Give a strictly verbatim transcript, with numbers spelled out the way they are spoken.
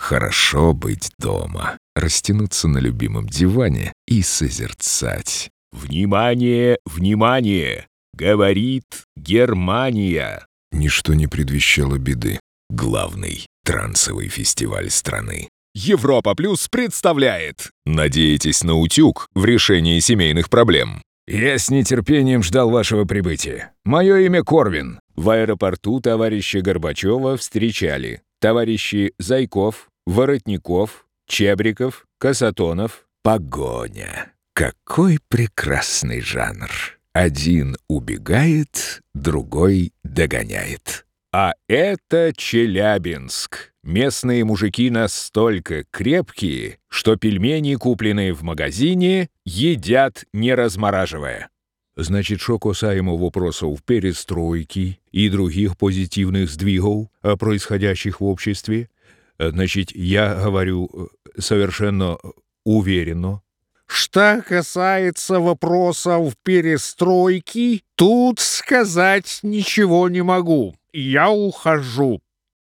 Хорошо быть дома, растянуться на любимом диване и созерцать. «Внимание, внимание! Говорит Германия!» Ничто не предвещало беды. Главный трансовый фестиваль страны. Европа Плюс представляет. Надеетесь на утюг в решении семейных проблем? Я с нетерпением ждал вашего прибытия. Мое имя Корвин. В аэропорту товарища Горбачева встречали товарищи Зайков, Воротников, Чебриков, Касатонов. Погоня. Какой прекрасный жанр. Один убегает, другой догоняет. А это Челябинск. Местные мужики настолько крепкие, что пельмени, купленные в магазине, едят не размораживая. Значит, что касаемо вопросов перестройки и других позитивных сдвигов, происходящих в обществе, значит, я говорю совершенно уверенно. Что касается вопросов перестройки, тут сказать ничего не могу. Я ухожу.